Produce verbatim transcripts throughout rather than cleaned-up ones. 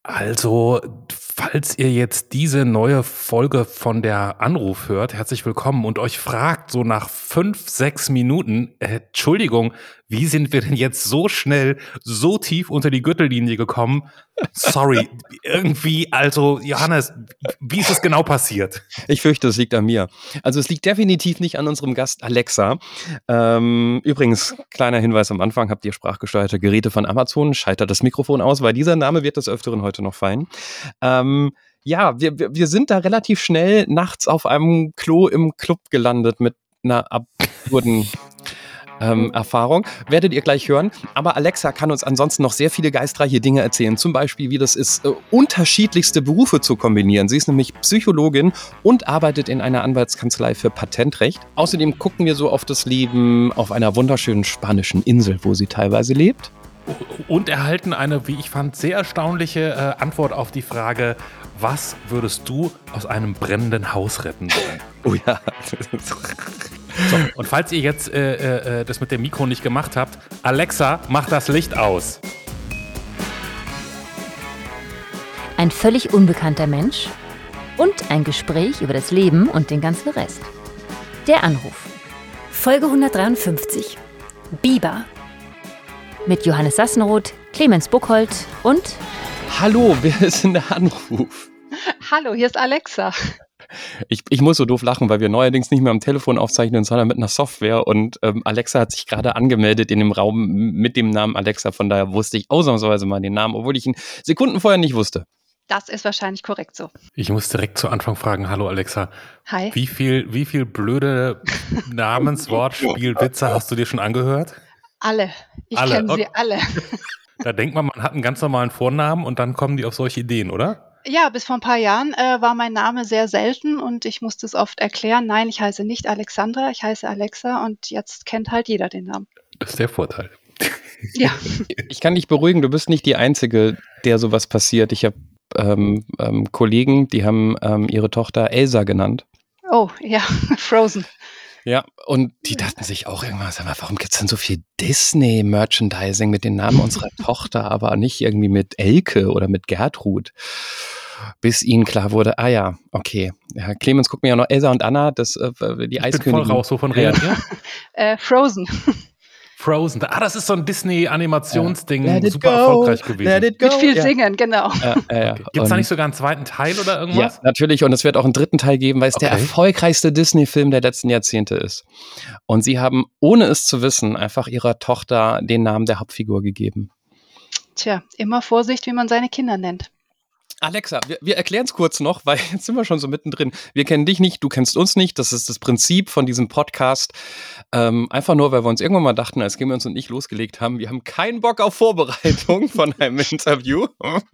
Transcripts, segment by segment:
Also, falls ihr jetzt diese neue Folge von der Anruf hört, herzlich willkommen und euch fragt, so nach fünf, sechs Minuten, äh, Entschuldigung, wie sind wir denn jetzt so schnell, so tief unter die Gürtellinie gekommen? Sorry, irgendwie, also Johannes, wie ist es genau passiert? Ich fürchte, es liegt an mir. Also es liegt definitiv nicht an unserem Gast Alexa. Ähm, übrigens, kleiner Hinweis am Anfang, habt ihr sprachgesteuerte Geräte von Amazon, schaltet das Mikrofon aus, weil dieser Name wird des Öfteren heute noch fallen. Ähm, ja, wir, wir, wir sind da relativ schnell nachts auf einem Klo im Club gelandet mit einer absurden Ähm, Erfahrung, werdet ihr gleich hören. Aber Alexa kann uns ansonsten noch sehr viele geistreiche Dinge erzählen. Zum Beispiel, wie das ist, äh, unterschiedlichste Berufe zu kombinieren. Sie ist nämlich Psychologin und arbeitet in einer Anwaltskanzlei für Patentrecht. Außerdem gucken wir so auf das Leben auf einer wunderschönen spanischen Insel, wo sie teilweise lebt. Und erhalten eine, wie ich fand, sehr erstaunliche äh, Antwort auf die Frage, was würdest du aus einem brennenden Haus retten wollen? Oh ja. So, und falls ihr jetzt äh, äh, das mit dem Mikro nicht gemacht habt, Alexa, mach das Licht aus. Ein völlig unbekannter Mensch und ein Gespräch über das Leben und den ganzen Rest. Der Anruf. Folge hundertdreiundfünfzig. Biber. Mit Johannes Sassenroth, Clemens Buchholz und... Hallo, wer ist denn der Anruf? Hallo, hier ist Alexa. Ich, ich muss so doof lachen, weil wir neuerdings nicht mehr am Telefon aufzeichnen, sondern mit einer Software. Und ähm, Alexa hat sich gerade angemeldet in dem Raum mit dem Namen Alexa. Von daher wusste ich ausnahmsweise mal den Namen, obwohl ich ihn Sekunden vorher nicht wusste. Das ist wahrscheinlich korrekt so. Ich muss direkt zu Anfang fragen, hallo Alexa. Hi. Wie viel, wie viel blöde Namenswortspielwitze hast du dir schon angehört? Alle. Ich Alle. kenne sie alle. Da denkt man, man hat einen ganz normalen Vornamen und dann kommen die auf solche Ideen, oder? Ja, bis vor ein paar Jahren äh, war mein Name sehr selten und ich musste es oft erklären. Nein, ich heiße nicht Alexandra, ich heiße Alexa und jetzt kennt halt jeder den Namen. Das ist der Vorteil. Ja. Ich kann dich beruhigen, du bist nicht die Einzige, der sowas passiert. Ich habe ähm, ähm, Kollegen, die haben ähm, ihre Tochter Elsa genannt. Oh, ja, Frozen. Ja, und die dachten sich auch irgendwas, aber warum gibt es denn so viel Disney-Merchandising mit den Namen unserer Tochter, aber nicht irgendwie mit Elke oder mit Gertrud? Bis ihnen klar wurde, ah ja, okay. Ja, Clemens guckt mir ja noch Elsa und Anna, das, äh, die Eiskönigin. Ich bin voll raus, wovon redet ihr? äh, Frozen. Frozen. Ah, das ist so ein Disney-Animationsding, ja. super go, erfolgreich gewesen. Let it go. Mit viel ja. Singen, genau. Ja, ja, ja. Okay. Gibt es da nicht sogar einen zweiten Teil oder irgendwas? Ja, natürlich. Und es wird auch einen dritten Teil geben, weil es Okay. der erfolgreichste Disney-Film der letzten Jahrzehnte ist. Und sie haben, ohne es zu wissen, einfach ihrer Tochter den Namen der Hauptfigur gegeben. Tja, immer Vorsicht, wie man seine Kinder nennt. Alexa, wir, wir erklären es kurz noch, weil jetzt sind wir schon so mittendrin. Wir kennen dich nicht, du kennst uns nicht. Das ist das Prinzip von diesem Podcast. Ähm, einfach nur, weil wir uns irgendwann mal dachten, als Clemens und ich losgelegt haben, wir haben keinen Bock auf Vorbereitung von einem Interview.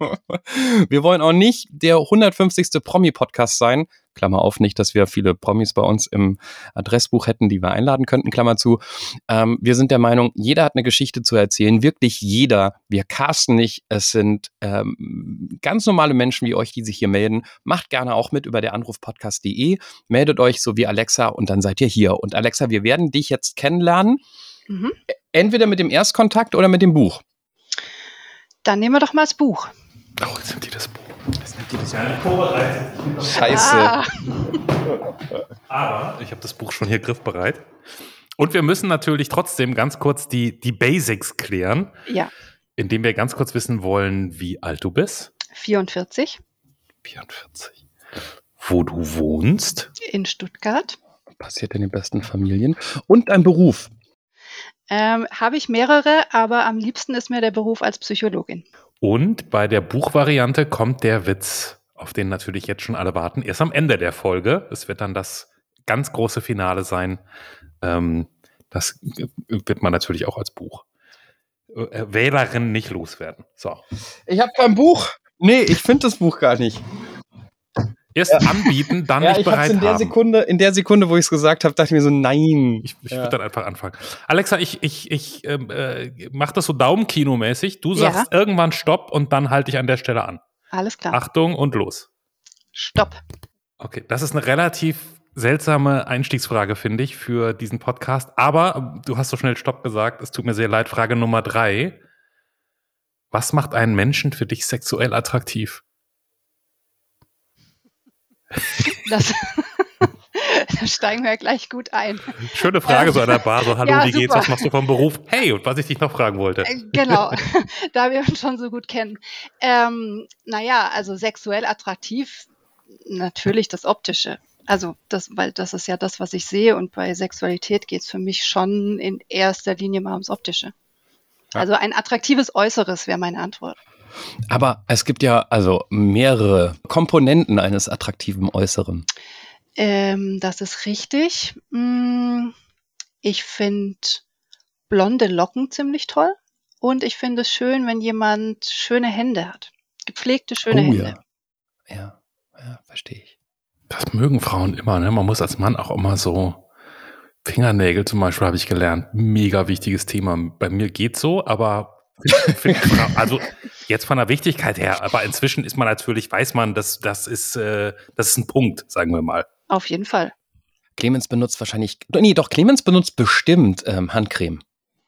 Wir wollen auch nicht der hundertfünfzigste Promi-Podcast sein. Klammer auf, nicht, dass wir viele Promis bei uns im Adressbuch hätten, die wir einladen könnten, Klammer zu. Ähm, wir sind der Meinung, jeder hat eine Geschichte zu erzählen, wirklich jeder. Wir casten nicht, es sind ähm, ganz normale Menschen wie euch, die sich hier melden. Macht gerne auch mit über der anrufpodcast punkt de, meldet euch so wie Alexa und dann seid ihr hier. Und Alexa, wir werden dich jetzt kennenlernen, Mhm. entweder mit dem Erstkontakt oder mit dem Buch. Dann nehmen wir doch mal das Buch. Oh, jetzt nimmt die das Buch. Jetzt nimmt die das ja nicht vorbereitet. Scheiße. Ah, Aber ich habe das Buch schon hier griffbereit. Und wir müssen natürlich trotzdem ganz kurz die, die Basics klären, ja, indem wir ganz kurz wissen wollen, wie alt du bist. vierundvierzig vierundvierzig. Wo du wohnst. in Stuttgart. Passiert in den besten Familien. Und ein Beruf. Ähm, habe ich mehrere, aber am liebsten ist mir der Beruf als Psychologin. Und bei der Buchvariante kommt der Witz, auf den natürlich jetzt schon alle warten, erst am Ende der Folge. Es wird dann das ganz große Finale sein. Ähm, das wird man natürlich auch als Buch äh, Wählerin nicht loswerden. So. Ich habe kein Buch. Nee, ich finde das Buch gar nicht. Erst anbieten, dann Ja, nicht ich hab's bereit in der haben. Sekunde, in der Sekunde, wo ich es gesagt habe, dachte ich mir so, nein. Ich, ich Ja. würde dann einfach anfangen. Alexa, ich, ich, ich ähm, äh, mach das so Daumenkino-mäßig. Du Ja. sagst irgendwann Stopp und dann halte ich an der Stelle an. Alles klar. Achtung und los. Stopp. Okay, das ist eine relativ seltsame Einstiegsfrage, finde ich, für diesen Podcast. Aber du hast so schnell Stopp gesagt. Es tut mir sehr leid. Frage Nummer drei. Was macht einen Menschen für dich sexuell attraktiv? Das, da steigen wir gleich gut ein. Schöne Frage so an der Bar, so hallo, Ja, wie geht's, super. was machst du vom Beruf? Hey, und was ich dich noch fragen wollte. Äh, Genau, da wir uns schon so gut kennen. Ähm, naja, also sexuell attraktiv, natürlich das Optische. Also das, weil das ist ja das, was ich sehe, und bei Sexualität geht es für mich schon in erster Linie mal ums Optische. Ja. Also ein attraktives Äußeres wäre meine Antwort. Aber es gibt ja also mehrere Komponenten eines attraktiven Äußeren. Ähm, das ist richtig. Mm, Ich finde blonde Locken ziemlich toll. Und ich finde es schön, wenn jemand schöne Hände hat. Gepflegte, schöne Hände. ja. Ja, ja, verstehe ich. Das mögen Frauen immer, ne? Man muss als Mann auch immer so Fingernägel zum Beispiel, habe ich gelernt. Mega wichtiges Thema. Bei mir geht's so, aber find, find, also jetzt von der Wichtigkeit her, aber inzwischen ist man natürlich, weiß man, dass das ist, äh, das ist ein Punkt, sagen wir mal. Auf jeden Fall. Clemens benutzt wahrscheinlich, nee, doch, Clemens benutzt bestimmt ähm, Handcreme.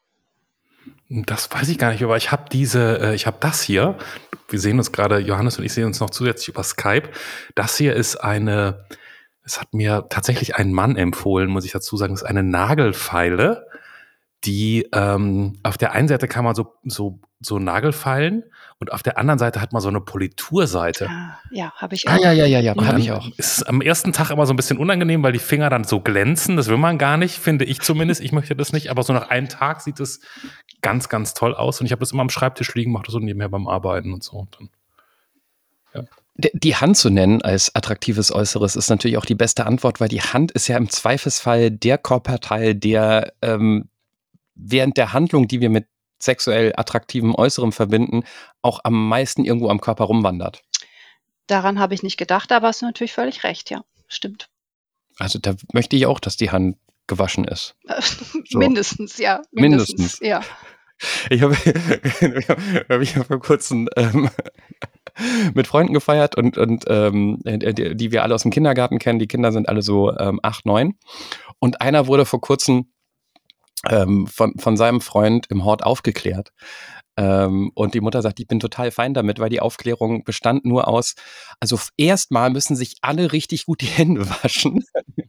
Das weiß ich gar nicht, aber ich habe diese, äh, ich habe das hier. Wir sehen uns gerade, Johannes und ich sehen uns noch zusätzlich über Skype. Das hier ist eine, es hat mir tatsächlich ein Mann empfohlen, muss ich dazu sagen, das ist eine Nagelfeile, die ähm, auf der einen Seite kann man so so so Nagelfeilen und auf der anderen Seite hat man so eine Politurseite. Ah, ja, habe ich auch. Ah, ja, ja, ja, ja, Und habe dann ich auch. ist es am ersten Tag immer so ein bisschen unangenehm, weil die Finger dann so glänzen. Das will man gar nicht, finde ich zumindest. Ich möchte das nicht, aber so nach einem Tag sieht es ganz, ganz toll aus. Und ich habe das immer am Schreibtisch liegen, mache das so nebenher beim Arbeiten und so. Und dann, ja. D- Die Hand zu nennen als attraktives Äußeres ist natürlich auch die beste Antwort, weil die Hand ist ja im Zweifelsfall der Körperteil, der ähm, während der Handlung, die wir mit sexuell attraktivem Äußerem verbinden, auch am meisten irgendwo am Körper rumwandert. Daran habe ich nicht gedacht, aber hast du natürlich völlig recht, ja. Stimmt. Also da möchte ich auch, dass die Hand gewaschen ist. So. Mindestens, ja. Mindestens. Ja. Ich habe ich hab, ich hab vor kurzem ähm, mit Freunden gefeiert und, und ähm, die, die wir alle aus dem Kindergarten kennen. Die Kinder sind alle so ähm, acht, neun. Und einer wurde vor kurzem ähm, von, von seinem Freund im Hort aufgeklärt. Ähm, und die Mutter sagt, ich bin total fein damit, weil die Aufklärung bestand nur aus, also erstmal müssen sich alle richtig gut die Hände waschen.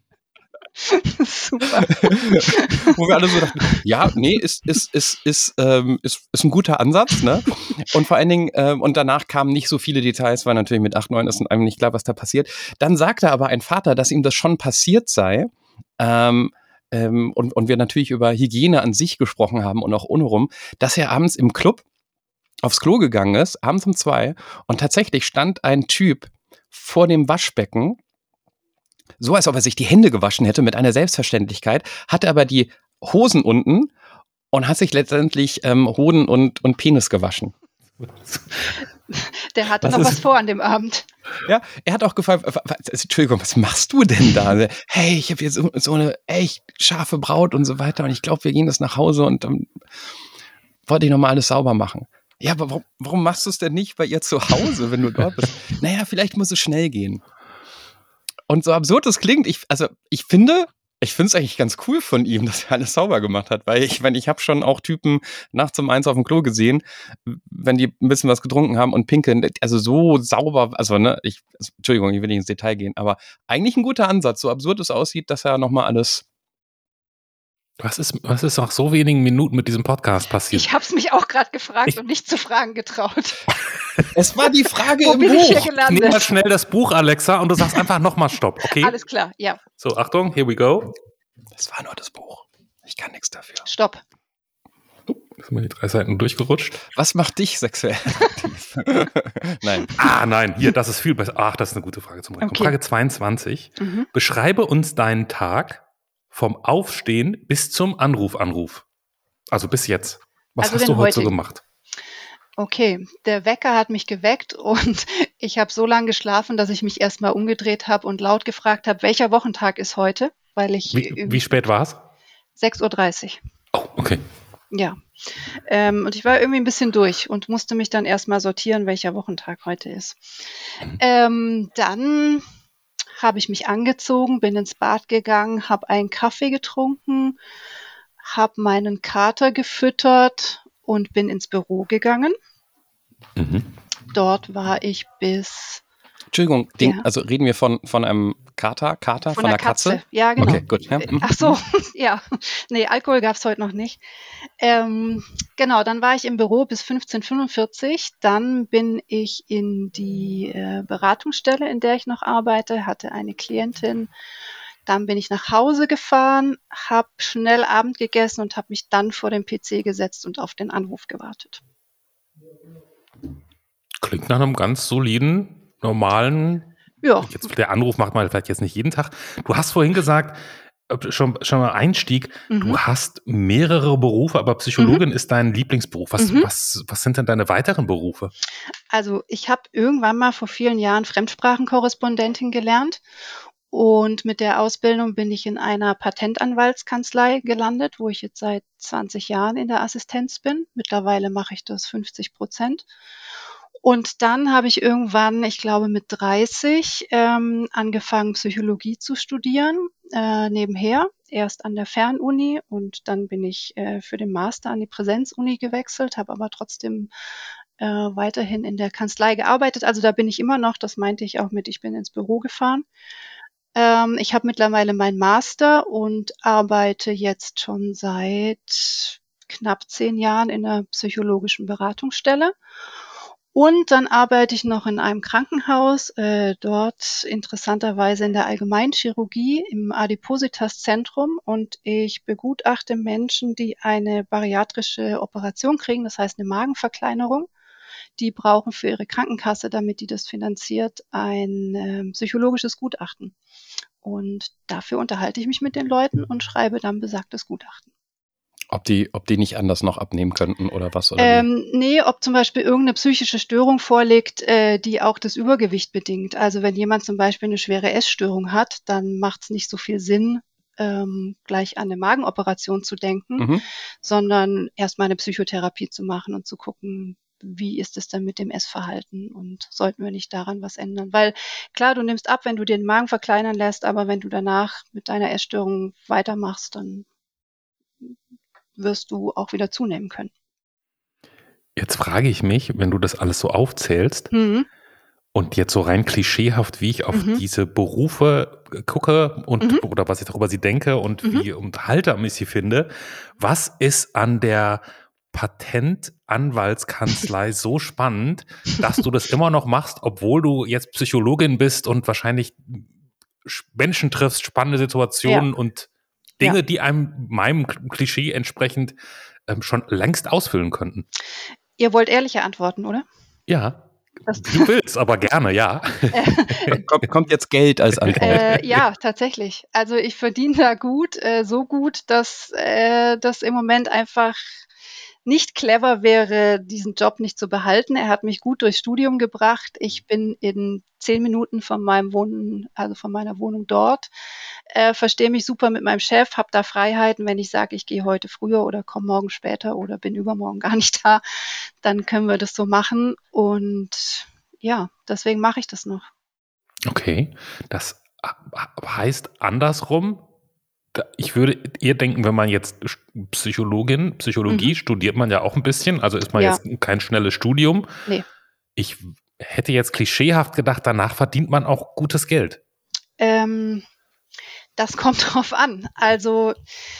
Super. Wo wir alle so dachten, ja, nee, ist, ist, ist, ist, ähm, ist, ist ein guter Ansatz, ne? Und vor allen Dingen, ähm, und danach kamen nicht so viele Details, weil natürlich mit acht, neun ist einem nicht klar, was da passiert. Dann sagte aber ein Vater, dass ihm das schon passiert sei, ähm, ähm, und, und wir natürlich über Hygiene an sich gesprochen haben und auch ohne rum, dass er abends im Club aufs Klo gegangen ist, abends um zwei, und tatsächlich stand ein Typ vor dem Waschbecken, so als ob er sich die Hände gewaschen hätte mit einer Selbstverständlichkeit, hatte aber die Hosen unten und hat sich letztendlich ähm, Hoden und, und Penis gewaschen. Der hatte Was noch ist- was vor an dem Abend. Ja, er hat auch gefragt, wa- wa- Entschuldigung, was machst du denn da? Hey, ich habe hier so, so eine echt scharfe Braut und so weiter und ich glaube, wir gehen jetzt nach Hause und dann wollte ich nochmal alles sauber machen. Ja, aber warum, warum machst du es denn nicht bei ihr zu Hause, wenn du dort bist? Naja, vielleicht muss es schnell gehen. Und so absurd es klingt, ich, also ich finde, ich finde es eigentlich ganz cool von ihm, dass er alles sauber gemacht hat, weil ich, wenn ich habe schon auch Typen nachts um eins auf dem Klo gesehen, wenn die ein bisschen was getrunken haben und pinkeln, also so sauber, also ne, ich, also, Entschuldigung, ich will nicht ins Detail gehen, aber eigentlich ein guter Ansatz, so absurd es aussieht, dass er nochmal alles. Was ist, was ist nach so wenigen Minuten mit diesem Podcast passiert? Ich habe es mich auch gerade gefragt Ich- und nicht zu fragen getraut. Es war die Frage Wo im bin ich hier Buch. Ich nehme mal gelandet? schnell das Buch, Alexa, und du sagst einfach nochmal Stopp, okay? Alles klar, ja. So, Achtung, here we go. Es war nur das Buch. Ich kann nichts dafür. Stopp. Sind mir die drei Seiten durchgerutscht? Was macht dich sexuell aktiv? Nein. Ah, nein, hier, das ist viel besser. Ach, das ist eine gute Frage zum Reinkommen. Okay. Frage zweiundzwanzig. Mhm. Beschreibe uns deinen Tag vom Aufstehen bis zum Anruf-Anruf. Also bis jetzt. Was Also hast den du heute so heutigen. gemacht? Okay, der Wecker hat mich geweckt und ich habe so lange geschlafen, dass ich mich erstmal umgedreht habe und laut gefragt habe, welcher Wochentag ist heute? Weil ich Wie, wie spät war es? sechs Uhr dreißig. Oh, okay. Ja. Ähm, und ich war irgendwie ein bisschen durch und musste mich dann erstmal sortieren, welcher Wochentag heute ist. Ähm, dann habe ich mich angezogen, bin ins Bad gegangen, habe einen Kaffee getrunken, habe meinen Kater gefüttert und bin ins Büro gegangen. Mhm. Dort war ich bis Entschuldigung, den, Ja. also reden wir von, von einem Kater, Kater, von, der einer Katze? Ja, genau. Okay, gut. Ja. Mhm. Ach so, ja. Nee, Alkohol gab es heute noch nicht. Ähm, genau, dann war ich im Büro bis fünfzehn Uhr fünfundvierzig. Dann bin ich in die äh, Beratungsstelle, in der ich noch arbeite, hatte eine Klientin. Dann bin ich nach Hause gefahren, habe schnell Abend gegessen und habe mich dann vor den P C gesetzt und auf den Anruf gewartet. Klingt nach einem ganz soliden, normalen, Ja, jetzt der Anruf macht man vielleicht jetzt nicht jeden Tag. Du hast vorhin gesagt, äh, schon, schon mal Einstieg, du mhm. hast mehrere Berufe, aber Psychologin ist dein Lieblingsberuf. Was, Mhm. was, was sind denn deine weiteren Berufe? Also ich habe irgendwann mal vor vielen Jahren Fremdsprachenkorrespondentin gelernt und mit der Ausbildung bin ich in einer Patentanwaltskanzlei gelandet, wo ich jetzt seit zwanzig Jahren in der Assistenz bin. Mittlerweile mache ich das fünfzig Prozent. Und dann habe ich irgendwann, ich glaube mit dreißig, ähm, angefangen, Psychologie zu studieren, äh, nebenher. Erst an der Fernuni und dann bin ich äh, für den Master an die Präsenzuni gewechselt, habe aber trotzdem äh, weiterhin in der Kanzlei gearbeitet. Also da bin ich immer noch, das meinte ich auch mit, ich bin ins Büro gefahren. Ähm, ich habe mittlerweile meinen Master und arbeite jetzt schon seit knapp zehn Jahren in einer psychologischen Beratungsstelle. Und dann arbeite ich noch in einem Krankenhaus, äh, dort interessanterweise in der Allgemeinchirurgie im Adipositas-Zentrum und ich begutachte Menschen, die eine bariatrische Operation kriegen, das heißt eine Magenverkleinerung. Die brauchen für ihre Krankenkasse, damit die das finanziert, ein äh, psychologisches Gutachten. Und dafür unterhalte ich mich mit den Leuten und schreibe dann besagtes Gutachten. Ob die, ob die nicht anders noch abnehmen könnten oder was? Oder wie? Ähm, nee, ob zum Beispiel irgendeine psychische Störung vorliegt, äh, die auch das Übergewicht bedingt. Also wenn jemand zum Beispiel eine schwere Essstörung hat, dann macht es nicht so viel Sinn, ähm, gleich an eine Magenoperation zu denken, Mhm. sondern erstmal eine Psychotherapie zu machen und zu gucken, wie ist es denn mit dem Essverhalten und sollten wir nicht daran was ändern? Weil klar, du nimmst ab, wenn du den Magen verkleinern lässt, aber wenn du danach mit deiner Essstörung weitermachst, dann wirst du auch wieder zunehmen können. Jetzt frage ich mich, wenn du das alles so aufzählst Mhm. und jetzt so rein klischeehaft, wie ich auf Mhm. diese Berufe gucke und Mhm. oder was ich darüber sie denke und Mhm. wie unterhaltsam ich sie finde, was ist an der Patentanwaltskanzlei so spannend, dass du das immer noch machst, obwohl du jetzt Psychologin bist und wahrscheinlich Menschen triffst, spannende Situationen und Dinge, Ja. die einem meinem Klischee entsprechend ähm, schon längst ausfüllen könnten. Ihr wollt ehrliche Antworten, oder? Ja, Das- wie du willst, aber gerne, ja. Kommt, kommt jetzt Geld als Antwort? Äh, ja, tatsächlich. Also ich verdiene da gut, äh, so gut, dass äh, das im Moment einfach nicht clever wäre, diesen Job nicht zu behalten. Er hat mich gut durchs Studium gebracht. Ich bin in zehn Minuten von meinem Wohnen, also von meiner Wohnung dort, äh, verstehe mich super mit meinem Chef, habe da Freiheiten. Wenn ich sage, ich gehe heute früher oder komme morgen später oder bin übermorgen gar nicht da, dann können wir das so machen. Und ja, deswegen mache ich das noch. Okay, das heißt andersrum, da- ich würde eher denken, wenn man jetzt Psychologin, Psychologie Mhm. studiert man ja auch ein bisschen, also ist man Ja. jetzt kein schnelles Studium. Nee. Ich hätte jetzt klischeehaft gedacht, danach verdient man auch gutes Geld. Ähm, das kommt drauf an. Also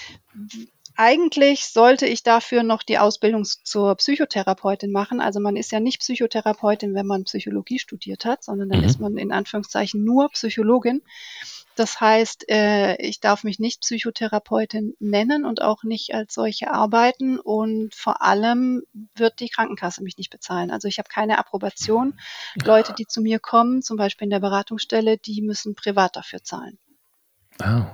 w- eigentlich sollte ich dafür noch die Ausbildung s- zur Psychotherapeutin machen. Also man ist ja nicht Psychotherapeutin, wenn man Psychologie studiert hat, sondern dann Mhm. ist man in Anführungszeichen nur Psychologin. Das heißt, äh, ich darf mich nicht Psychotherapeutin nennen und auch nicht als solche arbeiten. Und vor allem wird die Krankenkasse mich nicht bezahlen. Also ich habe keine Approbation. Leute, die zu mir kommen, zum Beispiel in der Beratungsstelle, die müssen privat dafür zahlen. Ah.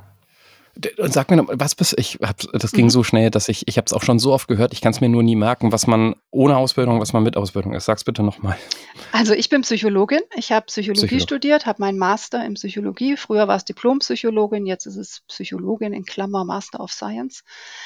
Und sag mir noch, was bist ich hab, das ging Mhm. so schnell, dass ich, ich habe es auch schon so oft gehört, ich kann es mir nur nie merken, was man ohne Ausbildung, was man mit Ausbildung ist. Sag's bitte nochmal. Also ich bin Psychologin. Ich habe Psychologie Psycholo- studiert, habe meinen Master in Psychologie. Früher war es Diplompsychologin, jetzt ist es Psychologin in Klammer Master of Science.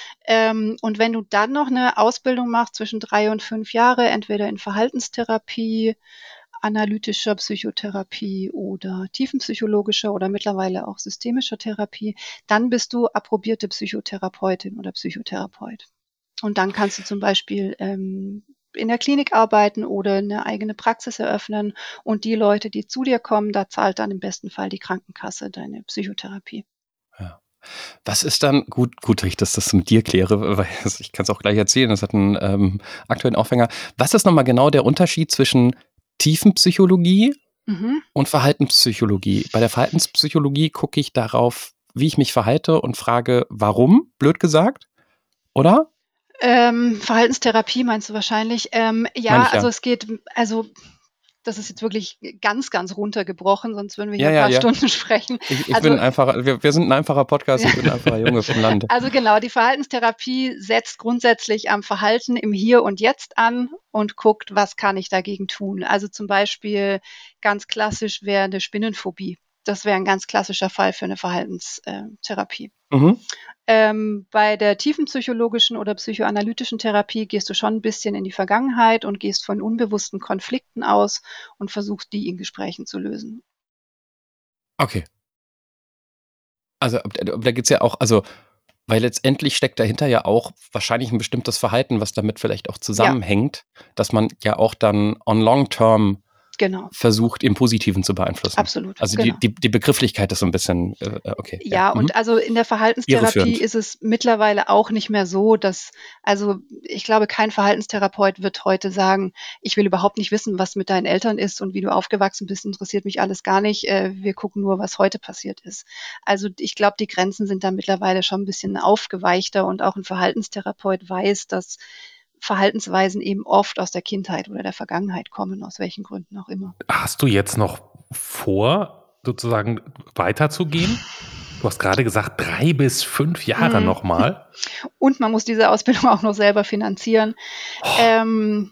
Ähm, und wenn du dann noch eine Ausbildung machst zwischen drei und fünf Jahre, entweder in Verhaltenstherapie, analytischer Psychotherapie oder tiefenpsychologischer oder mittlerweile auch systemischer Therapie, dann bist du approbierte Psychotherapeutin oder Psychotherapeut. Und dann kannst du zum Beispiel ähm, in der Klinik arbeiten oder eine eigene Praxis eröffnen. Und die Leute, die zu dir kommen, da zahlt dann im besten Fall die Krankenkasse deine Psychotherapie. Ja. Was ist dann, gut, gut, dass ich das, das mit dir kläre, weil ich kann es auch gleich erzählen, das hat einen ähm, aktuellen Aufhänger. Was ist nochmal genau der Unterschied zwischen Tiefenpsychologie Mhm. und Verhaltenspsychologie? Bei der Verhaltenspsychologie gucke ich darauf, wie ich mich verhalte und frage, warum, blöd gesagt, oder? Ähm, Verhaltenstherapie meinst du wahrscheinlich. Ähm, Meine ja, ich ja. also es geht, also das ist jetzt wirklich ganz, ganz runtergebrochen, sonst würden wir hier Ja, ein ja, paar ja. Stunden sprechen. Ich, ich Also, bin einfach, wir, wir sind ein einfacher Podcast, ich bin ein einfacher Junge vom Land. also genau, die Verhaltenstherapie setzt grundsätzlich am Verhalten im Hier und Jetzt an und guckt, was kann ich dagegen tun. Also zum Beispiel ganz klassisch wäre eine Spinnenphobie. Das wäre ein ganz klassischer Fall für eine Verhaltenstherapie. Mhm. Ähm, bei der tiefenpsychologischen oder psychoanalytischen Therapie gehst du schon ein bisschen in die Vergangenheit und gehst von unbewussten Konflikten aus und versuchst, die in Gesprächen zu lösen. Okay. Also ab- aber da geht's ja auch, also, weil letztendlich steckt dahinter ja auch wahrscheinlich ein bestimmtes Verhalten, was damit vielleicht auch Ja, zusammenhängt, dass man ja auch dann on long term genau, versucht, im Positiven zu beeinflussen. absolut, Also die, genau. die, die Begrifflichkeit ist so ein bisschen, äh, äh, okay, ja. Ja, Mhm. und also in der Verhaltenstherapie Irreführend. ist es mittlerweile auch nicht mehr so, dass, also ich glaube, kein Verhaltenstherapeut wird heute sagen, ich will überhaupt nicht wissen, was mit deinen Eltern ist und wie du aufgewachsen bist, interessiert mich alles gar nicht. Äh, Wir gucken nur, was heute passiert ist. Also ich glaube, die Grenzen sind da mittlerweile schon ein bisschen aufgeweichter und auch ein Verhaltenstherapeut weiß, dass Verhaltensweisen eben oft aus der Kindheit oder der Vergangenheit kommen, aus welchen Gründen auch immer. Hast du jetzt noch vor, sozusagen weiterzugehen? Du hast gerade gesagt, drei bis fünf Jahre Mhm. nochmal. Und man muss diese Ausbildung auch noch selber finanzieren. Ähm,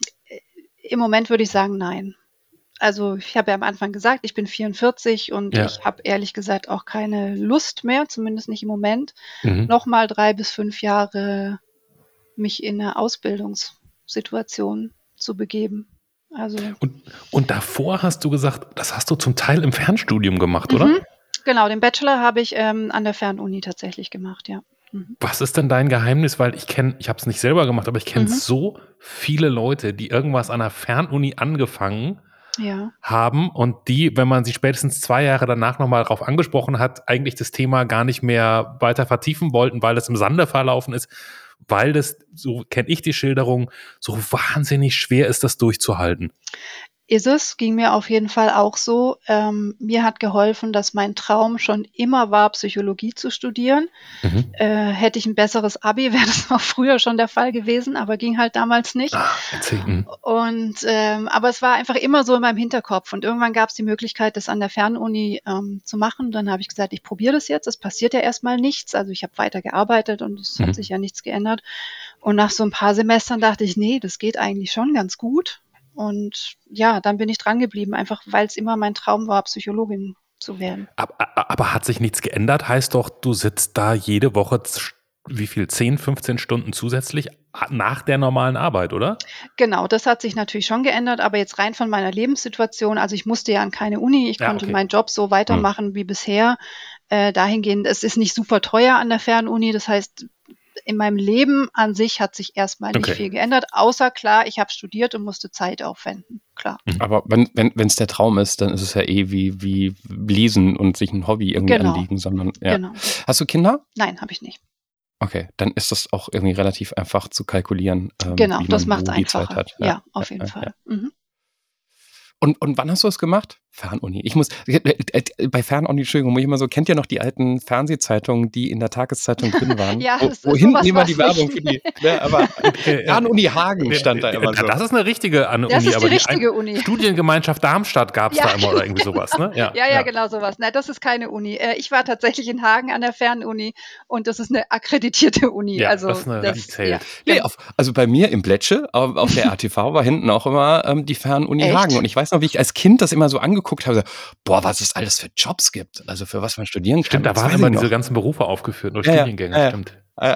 Im Moment würde ich sagen, nein. Also ich habe ja am Anfang gesagt, ich bin vierundvierzig und Ja. ich habe ehrlich gesagt auch keine Lust mehr, zumindest nicht im Moment, Mhm. nochmal drei bis fünf Jahre mich in eine Ausbildungssituation zu begeben. Also Und, und davor hast du gesagt, das hast du zum Teil im Fernstudium gemacht, oder? mhm, genau, den Bachelor habe ich ähm, an der Fernuni tatsächlich gemacht, ja. Mhm. Was ist denn dein Geheimnis? Weil ich kenne, ich habe es nicht selber gemacht, aber ich kenne Mhm. so viele Leute, die irgendwas an der Fernuni angefangen Ja. haben und die, wenn man sie spätestens zwei Jahre danach nochmal darauf angesprochen hat, eigentlich das Thema gar nicht mehr weiter vertiefen wollten, weil das im Sande verlaufen ist, weil das, so kenne ich die Schilderung, so wahnsinnig schwer ist, das durchzuhalten. Ist es, ging mir auf jeden Fall auch so. Ähm, mir hat geholfen, dass mein Traum schon immer war, Psychologie zu studieren. Mhm. Äh, hätte ich ein besseres Abi, wäre das auch früher schon der Fall gewesen, aber ging halt damals nicht. Ah, erzähl. Mhm. Und ähm, aber es war einfach immer so in meinem Hinterkopf. Und irgendwann gab es die Möglichkeit, das an der Fernuni ähm, zu machen. Dann habe ich gesagt, ich probiere das jetzt. Es passiert ja erstmal nichts. Also ich habe weiter gearbeitet und es Mhm. hat sich ja nichts geändert. Und nach so ein paar Semestern dachte ich, nee, das geht eigentlich schon ganz gut. Und ja, dann bin ich dran geblieben, einfach weil es immer mein Traum war, Psychologin zu werden. Aber, aber hat sich nichts geändert? Heißt doch, du sitzt da jede Woche, z- wie viel, zehn, fünfzehn Stunden zusätzlich nach der normalen Arbeit, oder? Genau, das hat sich natürlich schon geändert, aber jetzt rein von meiner Lebenssituation, also ich musste ja an keine Uni, ich Ja, konnte okay. meinen Job so weitermachen wie bisher. Äh, dahingehend, es ist nicht super teuer an der Fernuni, das heißt, in meinem Leben an sich hat sich erstmal nicht Okay. viel geändert, außer klar, ich habe studiert und musste Zeit aufwenden, klar. Aber wenn wenn wenn, es der Traum ist, dann ist es ja eh wie, wie lesen und sich ein Hobby irgendwie Genau. anlegen, sondern ja. Genau. Hast du Kinder? Nein, habe ich nicht. Okay, dann ist das auch irgendwie relativ einfach zu kalkulieren, ähm, Genau, wie das man macht es wo die Zeit einfacher. hat. Ja, auf jeden ja, Fall. ja. Mhm. Und, und wann hast du es gemacht? Fernuni. Ich muss, äh, äh, bei Fernuni, Entschuldigung, muss ich immer so, kennt ihr noch die alten Fernsehzeitungen, die in der Tageszeitung drin waren? Ja, wo, das- wo hinten sowas immer war's die Werbung nicht. für die, ne, aber Fernuni Hagen stand da immer so. Das ist eine richtige an Das Uni, ist die aber die richtige ein- Uni. Studiengemeinschaft Darmstadt gab es Ja, da immer oder irgendwie sowas, ne? ja, ja, genau sowas. Nein, das ist keine Uni. Äh, Ich war tatsächlich in Hagen an der Fernuni und das ist eine akkreditierte Uni. Ja, also das ist eine, die zählt. ja, Nee, genau. auf, also bei mir im Blätsche, auf, auf der A T V war hinten auch immer ähm, die Fernuni Echt? Hagen. Und ich weiß noch, wie ich als Kind das immer so angeguckt habe, so, boah, was es alles für Jobs gibt. Also für was man studieren kann. Stimmt, da Das waren weiß immer ich diese noch. ganzen Berufe aufgeführt, nur Ja, ja, Studiengänge, ja, ja. stimmt. Äh,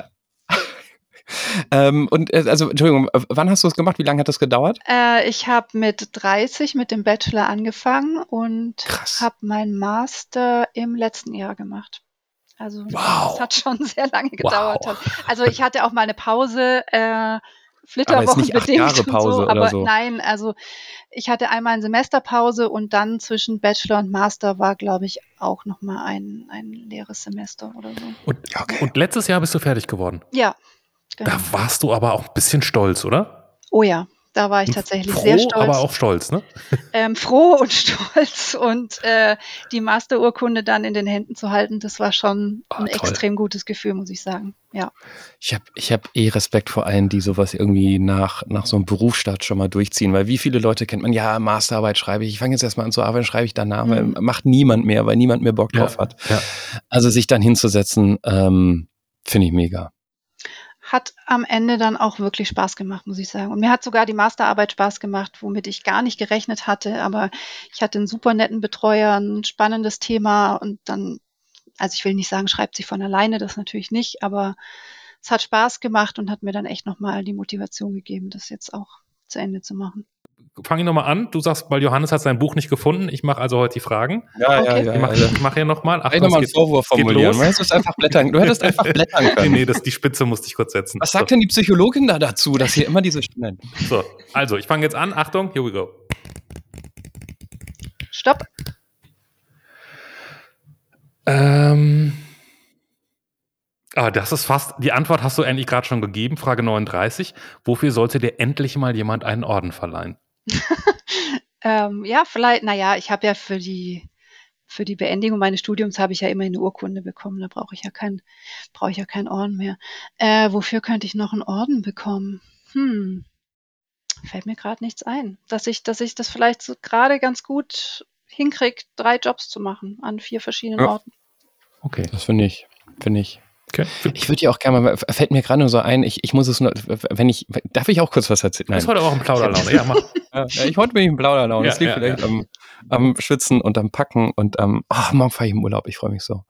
ähm, und äh, also, Entschuldigung, äh, wann hast du es gemacht? Wie lange hat das gedauert? Äh, ich habe mit dreißig mit dem Bachelor angefangen und Krass. habe meinen Master im letzten Jahr gemacht. Also Wow. das hat schon sehr lange gedauert. Wow. Also ich hatte auch mal eine Pause, äh, Flitterwochen nicht acht bedingt Jahre und Pause so. oder Aber so. nein, also ich hatte einmal eine Semesterpause und dann zwischen Bachelor und Master war, glaube ich, auch nochmal ein, ein leeres Semester oder so. Und, Okay. und letztes Jahr bist du fertig geworden. Ja, genau. Da warst du aber auch ein bisschen stolz, oder? Oh ja, da war ich Und tatsächlich froh, sehr stolz. aber auch stolz, ne? Ähm, froh und stolz und äh, die Masterurkunde dann in den Händen zu halten, das war schon Ah, ein toll. extrem gutes Gefühl, muss ich sagen. Ja. Ich habe ich hab eh Respekt vor allen, die sowas irgendwie nach, nach so einem Berufsstart schon mal durchziehen, weil wie viele Leute kennt man, ja, Masterarbeit schreibe ich, ich fange jetzt erstmal an zu arbeiten, schreibe ich danach, weil Mhm. macht niemand mehr, weil niemand mehr Bock drauf Ja, hat. ja. Also sich dann hinzusetzen, ähm, finde ich mega. Hat am Ende dann auch wirklich Spaß gemacht, muss ich sagen. Und mir hat sogar die Masterarbeit Spaß gemacht, womit ich gar nicht gerechnet hatte. Aber ich hatte einen super netten Betreuer, ein spannendes Thema und dann, also ich will nicht sagen, schreibt sich von alleine, das natürlich nicht, aber es hat Spaß gemacht und hat mir dann echt nochmal die Motivation gegeben, das jetzt auch zu Ende zu machen. Fang ich nochmal an. Du sagst, weil Johannes hat sein Buch nicht gefunden. Ich mache also heute die Fragen. Ja, Okay. Ich mache ich mach hier nochmal. Vielleicht nochmal einen Vorwurf formulieren. los. Du hättest einfach blättern, du hättest einfach blättern Nee, können. nee, das, die Spitze musste ich kurz setzen. Was sagt so. denn die Psychologin da dazu, dass hier immer diese Stimmen? So, also ich fange jetzt an. Achtung, here we go. Stopp. Ähm, ah, das ist fast, die Antwort hast du eigentlich gerade schon gegeben. Frage neununddreißig. Wofür sollte dir endlich mal jemand einen Orden verleihen? Ähm, ja, vielleicht, naja, ich habe ja für die, für die Beendigung meines Studiums habe ich ja immerhin eine Urkunde bekommen. Da brauche ich ja kein, brauche ich ja keinen Orden mehr. Äh, wofür könnte ich noch einen Orden bekommen? Hm, fällt mir gerade nichts ein. Dass ich, dass ich das vielleicht so gerade ganz gut hinkriege, drei Jobs zu machen an vier verschiedenen Ja. Orten. Okay. Das finde ich, finde ich. okay. Ich würde ja auch gerne mal, fällt mir gerade nur so ein, ich, ich muss es nur, wenn ich, darf ich auch kurz was erzählen? Das ist Nein. heute auch ein Plauderlaune. Ja, mach. Ja, ich heute bin ich im Plauderlaune. Ja, Das liegt ja, vielleicht ja. Am, am Schwitzen und am Packen und am, ach, morgen fahre ich im Urlaub, ich freue mich so.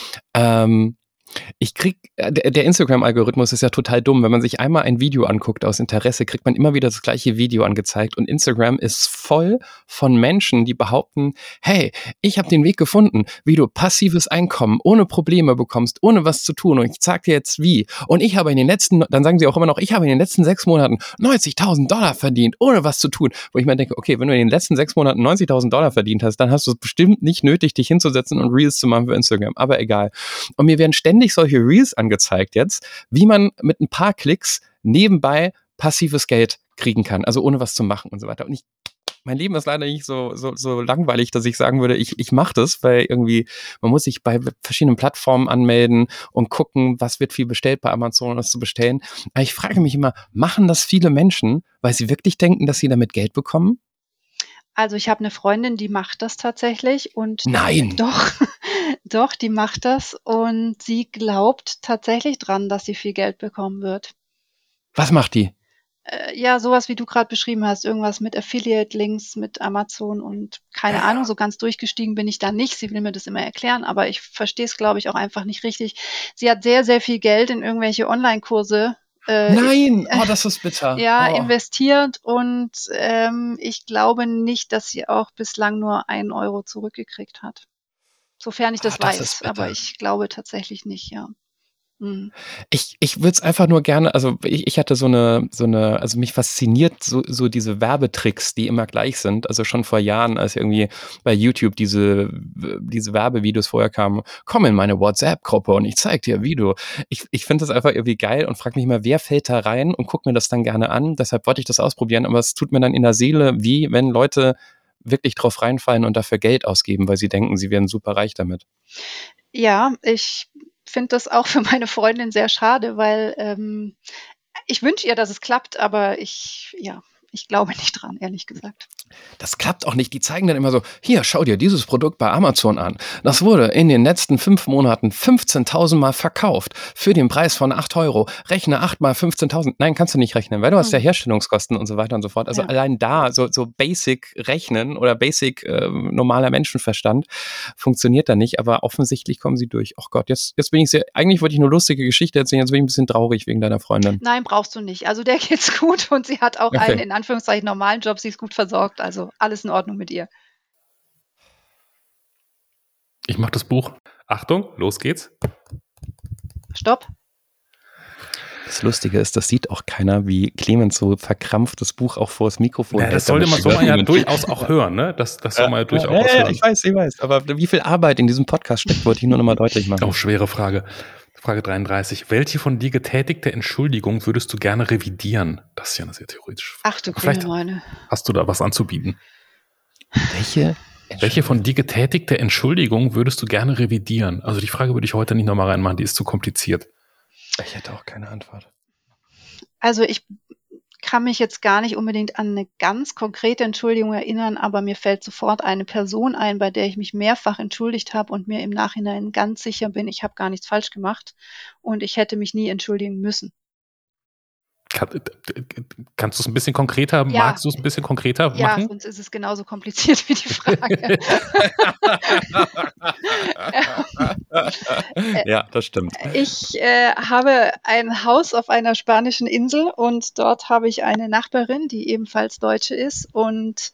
Ähm, ich krieg, der, der Instagram-Algorithmus ist ja total dumm. Wenn man sich einmal ein Video anguckt aus Interesse, kriegt man immer wieder das gleiche Video angezeigt und Instagram ist voll von Menschen, die behaupten, hey, ich habe den Weg gefunden, wie du passives Einkommen ohne Probleme bekommst, ohne was zu tun und ich sag dir jetzt wie. Und ich habe in den letzten, dann sagen sie auch immer noch, ich habe in den letzten sechs Monaten neunzigtausend Dollar verdient, ohne was zu tun. Wo ich mir denke, okay, wenn du in den letzten sechs Monaten neunzigtausend Dollar verdient hast, dann hast du es bestimmt nicht nötig, dich hinzusetzen und Reels zu machen für Instagram. Aber egal. Und mir werden ständig solche Reels angezeigt jetzt, wie man mit ein paar Klicks nebenbei passives Geld kriegen kann, also ohne was zu machen und so weiter. Und ich, mein Leben ist leider nicht so, so, so langweilig, dass ich sagen würde, ich, ich mache das, weil irgendwie, man muss sich bei verschiedenen Plattformen anmelden und gucken, was wird viel bestellt bei Amazon, um das zu bestellen. Aber ich frage mich immer, machen das viele Menschen, weil sie wirklich denken, dass sie damit Geld bekommen? Also ich habe eine Freundin, die macht das tatsächlich und Nein! doch, doch, die macht das und sie glaubt tatsächlich dran, dass sie viel Geld bekommen wird. Was macht die? Äh, ja, sowas, wie du gerade beschrieben hast, irgendwas mit Affiliate-Links, mit Amazon und keine Ahnung, so ganz durchgestiegen bin ich da nicht. Sie will mir das immer erklären, aber ich verstehe es, glaube ich, auch einfach nicht richtig. Sie hat sehr, sehr viel Geld in irgendwelche Online-Kurse äh, Nein! Oh, das ist bitter. ja, oh. investiert und ähm, ich glaube nicht, dass sie auch bislang nur einen Euro zurückgekriegt hat. Sofern ich das Ah, das ist weiß, bitter. aber ich glaube tatsächlich nicht, ja. Hm. Ich, ich würde es einfach nur gerne, also ich, ich hatte so eine, so eine, also mich fasziniert so, so diese Werbetricks, die immer gleich sind. Also schon vor Jahren, als irgendwie bei YouTube diese, diese Werbevideos vorher kamen, komm in meine WhatsApp-Gruppe und ich zeig dir, wie du. Ich, ich finde das einfach irgendwie geil und frage mich immer, wer fällt da rein und guck mir das dann gerne an. Deshalb wollte ich das ausprobieren, aber es tut mir dann in der Seele weh, wenn Leute wirklich drauf reinfallen und dafür Geld ausgeben, weil sie denken, sie werden super reich damit. Ja, ich finde das auch für meine Freundin sehr schade, weil ähm, ich wünsche ihr, dass es klappt, aber ich, ja, ich glaube nicht dran, ehrlich gesagt. Das klappt auch nicht. Die zeigen dann immer so, hier, schau dir dieses Produkt bei Amazon an. Das wurde in den letzten fünf Monaten fünfzehntausend Mal verkauft für den Preis von acht Euro. Rechne acht mal fünfzehntausend. Nein, kannst du nicht rechnen, weil du hast ja Herstellungskosten und so weiter und so fort. Also Ja. allein da, so, so Basic rechnen oder Basic äh, normaler Menschenverstand funktioniert da nicht, aber offensichtlich kommen sie durch. Oh Gott, jetzt, jetzt bin ich sehr, eigentlich wollte ich eine lustige Geschichte erzählen, jetzt bin ich ein bisschen traurig wegen deiner Freundin. Nein, brauchst du nicht. Also der geht's gut und sie hat auch Okay. einen in Anführungszeichen normalen Job, sie ist gut versorgt, also alles in Ordnung mit ihr. Ich mache das Buch. Achtung, los geht's. Stopp. Das Lustige ist, das sieht auch keiner, wie Clemens so verkrampft das Buch auch vor das Mikrofon Ja, hält, das sollte damit man, die soll man ja Hörerinnen- durchaus auch hören, ne? Das, das soll man ja ja, durchaus ja, ja, hören. ich weiß, ich weiß. Aber wie viel Arbeit in diesem Podcast steckt, wollte ich nur nochmal deutlich machen. Oh, schwere Frage. Frage dreiunddreißig. Welche von dir getätigte Entschuldigung würdest du gerne revidieren? Das ist ja eine sehr theoretische Frage. Ach du Vielleicht grüne Neune. hast du da was anzubieten. Welche? Welche von dir getätigte Entschuldigung würdest du gerne revidieren? Also die Frage würde ich heute nicht nochmal reinmachen, die ist zu kompliziert. Ich hätte auch keine Antwort. Also ich kann mich jetzt gar nicht unbedingt an eine ganz konkrete Entschuldigung erinnern, aber mir fällt sofort eine Person ein, bei der ich mich mehrfach entschuldigt habe und mir im Nachhinein ganz sicher bin, ich habe gar nichts falsch gemacht und ich hätte mich nie entschuldigen müssen. Kann, kannst du es ein bisschen konkreter, Ja. magst du es ein bisschen konkreter Ja, machen? sonst ist es genauso kompliziert wie die Frage. Ja, das stimmt. Ich äh, habe ein Haus auf einer spanischen Insel und dort habe ich eine Nachbarin, die ebenfalls Deutsche ist und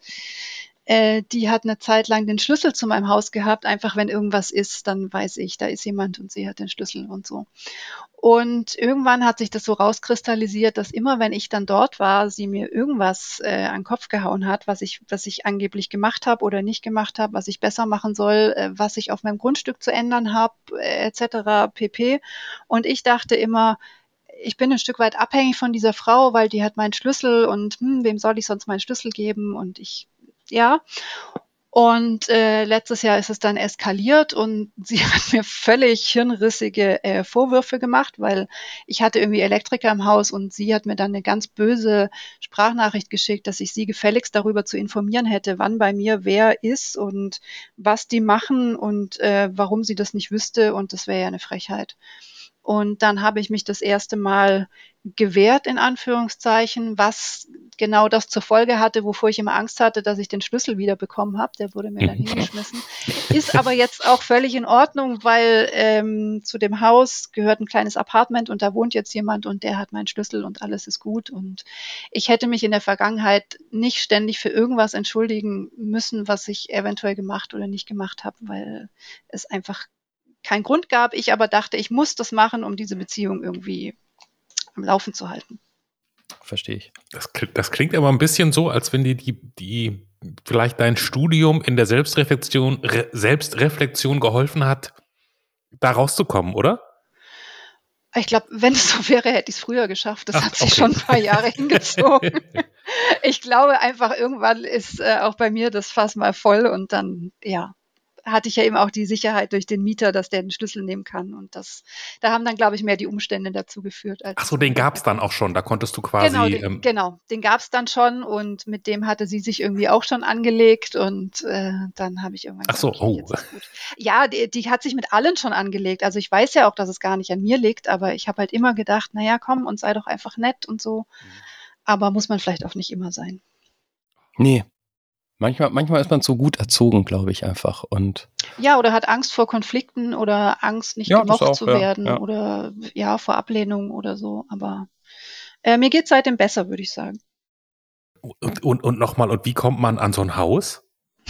äh, die hat eine Zeit lang den Schlüssel zu meinem Haus gehabt. Einfach wenn irgendwas ist, dann weiß ich, da ist jemand und sie hat den Schlüssel und so. Und irgendwann hat sich das so rauskristallisiert, dass immer, wenn ich dann dort war, sie mir irgendwas äh, an den Kopf gehauen hat, was ich, was ich angeblich gemacht habe oder nicht gemacht habe, was ich besser machen soll, äh, was ich auf meinem Grundstück zu ändern habe, äh, et cetera pp. Und ich dachte immer, ich bin ein Stück weit abhängig von dieser Frau, weil die hat meinen Schlüssel und hm, wem soll ich sonst meinen Schlüssel geben? Und ich, ja. Und äh, letztes Jahr ist es dann eskaliert und sie hat mir völlig hirnrissige äh, Vorwürfe gemacht, weil ich hatte irgendwie Elektriker im Haus und sie hat mir dann eine ganz böse Sprachnachricht geschickt, dass ich sie gefälligst darüber zu informieren hätte, wann bei mir wer ist und was die machen und äh, warum sie das nicht wüsste und das wäre ja eine Frechheit. Und dann habe ich mich das erste Mal gewehrt, in Anführungszeichen, was genau das zur Folge hatte, wovor ich immer Angst hatte, dass ich den Schlüssel wieder bekommen habe. Der wurde mir dann hingeschmissen. Ist aber jetzt auch völlig in Ordnung, weil ähm, zu dem Haus gehört ein kleines Apartment und da wohnt jetzt jemand und der hat meinen Schlüssel und alles ist gut. Und ich hätte mich in der Vergangenheit nicht ständig für irgendwas entschuldigen müssen, was ich eventuell gemacht oder nicht gemacht habe, weil es einfach keinen Grund gab. Ich aber dachte, ich muss das machen, um diese Beziehung irgendwie am Laufen zu halten. Verstehe ich. Das, das klingt aber ein bisschen so, als wenn die, die, die vielleicht dein Studium in der Selbstreflexion, Re, Selbstreflexion geholfen hat, da rauszukommen, oder? Ich glaube, wenn es so wäre, hätte ich es früher geschafft. Das Ach, hat sich okay. schon ein paar Jahre hingezogen. Ich glaube einfach, irgendwann ist äh, auch bei mir das Fass mal voll und dann, ja, hatte ich ja eben auch die Sicherheit durch den Mieter, dass der den Schlüssel nehmen kann. Und das, da haben dann, glaube ich, mehr die Umstände dazu geführt. Als Ach so, den gab es dann auch schon. Da konntest du quasi. Genau, den, ähm, genau, den gab es dann schon und mit dem hatte sie sich irgendwie auch schon angelegt und äh, dann habe ich irgendwann Ach so, gesagt, okay, oh. jetzt ist gut. Ja, die, die hat sich mit allen schon angelegt. Also ich weiß ja auch, dass es gar nicht an mir liegt, aber ich habe halt immer gedacht, naja, komm und sei doch einfach nett und so. Aber muss man vielleicht auch nicht immer sein. Nee. Manchmal, manchmal ist man zu gut erzogen, glaube ich, einfach. Und Ja, oder hat Angst vor Konflikten oder Angst, nicht Ja, das gemocht auch, zu ja, werden ja. oder ja, vor Ablehnung oder so. Aber äh, mir geht es seitdem besser, würde ich sagen. Und, und, und nochmal, und wie kommt man an so ein Haus?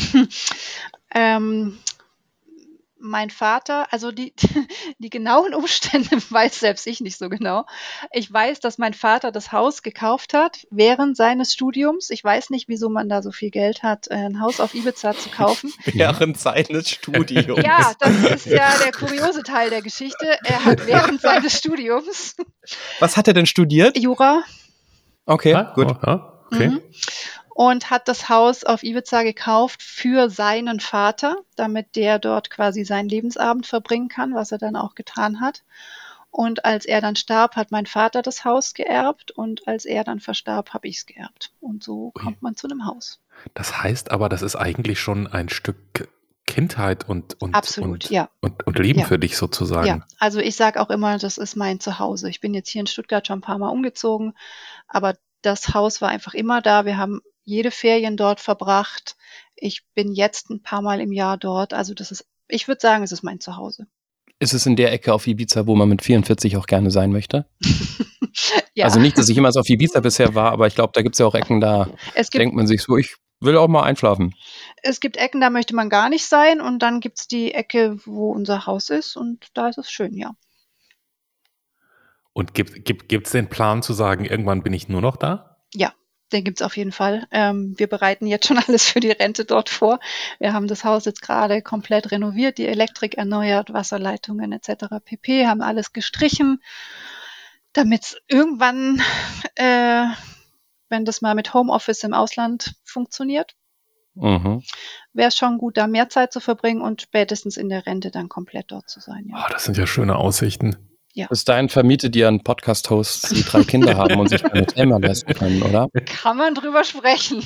ähm, mein Vater, also die, die genauen Umstände weiß selbst ich nicht so genau. Ich weiß, dass mein Vater das Haus gekauft hat während seines Studiums. Ich weiß nicht, wieso man da so viel Geld hat, ein Haus auf Ibiza zu kaufen. Während seines Studiums. Ja, das ist ja der kuriose Teil der Geschichte. Er hat während seines Studiums Was hat er denn studiert? Jura. Okay, Ah, gut. oh, ah, okay. Mhm. Und hat das Haus auf Ibiza gekauft für seinen Vater, damit der dort quasi seinen Lebensabend verbringen kann, was er dann auch getan hat. Und als er dann starb, hat mein Vater das Haus geerbt und als er dann verstarb, habe ich es geerbt. Und so kommt man zu einem Haus. Das heißt aber, das ist eigentlich schon ein Stück Kindheit und, und, Absolut, und, ja. und, und Leben Ja. für dich sozusagen. Ja, also ich sage auch immer, das ist mein Zuhause. Ich bin jetzt hier in Stuttgart schon ein paar Mal umgezogen, aber das Haus war einfach immer da. Wir haben jede Ferien dort verbracht. Ich bin jetzt ein paar Mal im Jahr dort. Also das ist, ich würde sagen, es ist mein Zuhause. Ist es in der Ecke auf Ibiza, wo man mit vierundvierzig auch gerne sein möchte? Ja, Also nicht, dass ich jemals auf Ibiza bisher war, aber ich glaube, da gibt es ja auch Ecken, da es gibt, denkt man sich so, ich will auch mal einschlafen. es gibt Ecken, da möchte man gar nicht sein und dann gibt es die Ecke, wo unser Haus ist und da ist es schön, ja. Und gibt gibt gibt's den Plan zu sagen, irgendwann bin ich nur noch da? Ja, den gibt's auf jeden Fall. Ähm, wir bereiten jetzt schon alles für die Rente dort vor. Wir haben das Haus jetzt gerade komplett renoviert, die Elektrik erneuert, Wasserleitungen et cetera pp. Haben alles gestrichen, damit es irgendwann, äh, wenn das mal mit Homeoffice im Ausland funktioniert, Mhm. wäre es schon gut, da mehr Zeit zu verbringen und spätestens in der Rente dann komplett dort zu sein. Ja. Oh, das sind ja schöne Aussichten. Bis dahin vermietet ihr einen Podcast-Hosts, die drei Kinder haben und sich ein Hotel mal leisten können, oder? Kann man drüber sprechen.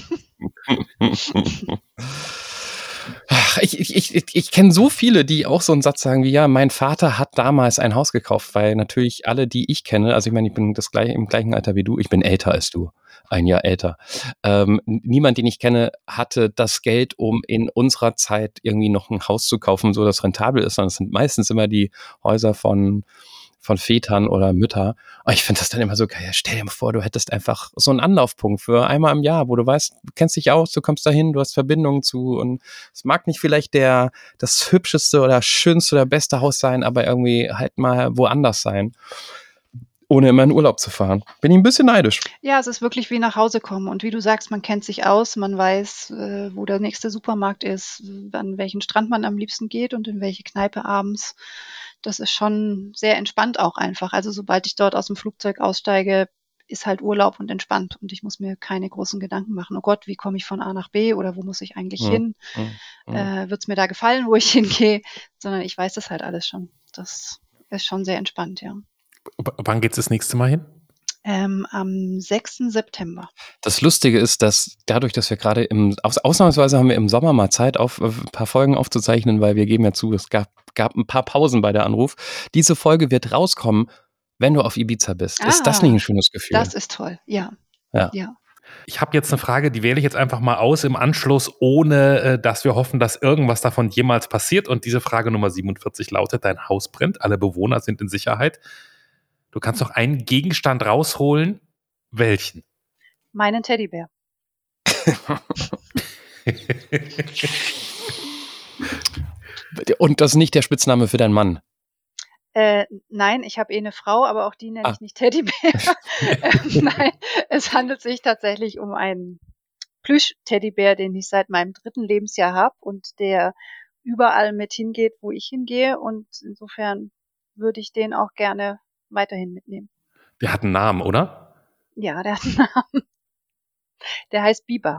Ach, ich ich, ich, ich kenne so viele, die auch so einen Satz sagen wie, ja, mein Vater hat damals ein Haus gekauft, weil natürlich alle, die ich kenne, also ich meine, ich bin das gleiche, im gleichen Alter wie du, ich bin älter als du, ein Jahr älter. Ähm, niemand, den ich kenne, hatte das Geld, um in unserer Zeit irgendwie noch ein Haus zu kaufen, so dass rentabel ist, sondern es sind meistens immer die Häuser von von Vätern oder Mütter. Aber ich finde das dann immer so geil. Stell dir mal vor, du hättest einfach so einen Anlaufpunkt für einmal im Jahr, wo du weißt, du kennst dich aus, du kommst dahin, du hast Verbindungen zu und es mag nicht vielleicht der das hübscheste oder schönste oder beste Haus sein, aber irgendwie halt mal woanders sein, ohne immer in Urlaub zu fahren. Bin ich ein bisschen neidisch. Ja, es ist wirklich wie nach Hause kommen. Und wie du sagst, man kennt sich aus, man weiß, äh, wo der nächste Supermarkt ist, an welchen Strand man am liebsten geht und in welche Kneipe abends. Das ist schon sehr entspannt auch einfach. Also sobald ich dort aus dem Flugzeug aussteige, ist halt Urlaub und entspannt. Und ich muss mir keine großen Gedanken machen. Oh Gott, wie komme ich von A nach B oder wo muss ich eigentlich Mhm. hin? Mhm. Äh, wird es mir da gefallen, wo ich hingehe? Sondern ich weiß das halt alles schon. Das ist schon sehr entspannt, ja. W- Wann geht's das nächste Mal hin? Ähm, am sechsten September. Das Lustige ist, dass dadurch, dass wir gerade im, aus, ausnahmsweise haben wir im Sommer mal Zeit, auf, ein paar Folgen aufzuzeichnen, weil wir geben ja zu, es gab, gab ein paar Pausen bei der Anruf. Diese Folge wird rauskommen, wenn du auf Ibiza bist. Ist das Ah, nicht ein schönes Gefühl? Das ist toll, ja. Ja. Ja. Ich habe jetzt eine Frage, die wähle ich jetzt einfach mal aus im Anschluss, ohne äh, dass wir hoffen, dass irgendwas davon jemals passiert. Und diese Frage Nummer siebenundvierzig lautet: Dein Haus brennt, alle Bewohner sind in Sicherheit. Du kannst noch einen Gegenstand rausholen. Welchen? Meinen Teddybär. Und das ist nicht der Spitzname für deinen Mann. Äh, nein, ich habe eh eine Frau, aber auch die nenne Ah. ich nicht Teddybär. ähm, nein, es handelt sich tatsächlich um einen Plüsch-Teddybär, den ich seit meinem dritten Lebensjahr habe und der überall mit hingeht, wo ich hingehe. Und insofern würde ich den auch gerne weiterhin mitnehmen. Der hat einen Namen, oder? Ja, der hat einen Namen. Der heißt Biber.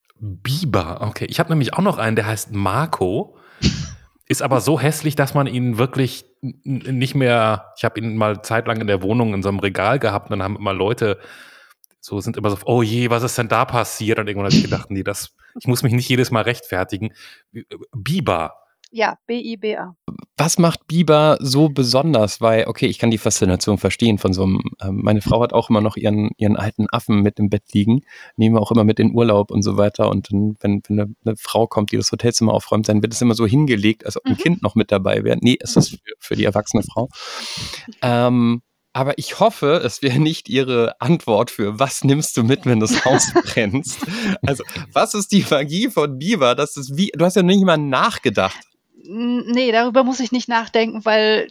Biber, okay. Ich habe nämlich auch noch einen, der heißt Marco. Ist aber so hässlich, dass man ihn wirklich n- nicht mehr. Ich habe ihn mal zeitlang in der Wohnung in so einem Regal gehabt und dann haben immer Leute so sind immer so, oh je, was ist denn da passiert? Und irgendwann habe ich gedacht, nee, das, ich muss mich nicht jedes Mal rechtfertigen. Biber. Ja, B I B A. Was macht Biber so besonders? Weil, okay, ich kann die Faszination verstehen von so einem, ähm, meine Frau hat auch immer noch ihren, ihren alten Affen mit im Bett liegen, nehmen wir auch immer mit in Urlaub und so weiter. Und dann, wenn, wenn eine, eine Frau kommt, die das Hotelzimmer aufräumt, dann wird es immer so hingelegt, als ob ein Mhm. Kind noch mit dabei wäre. Nee, es ist für, für die erwachsene Frau. Ähm, aber ich hoffe, es wäre nicht Ihre Antwort für, was nimmst du mit, wenn das Haus brennst? Also, was ist die Magie von Biber? Das ist wie, du hast ja nicht mal nachgedacht. N- Nee, darüber muss ich nicht nachdenken, weil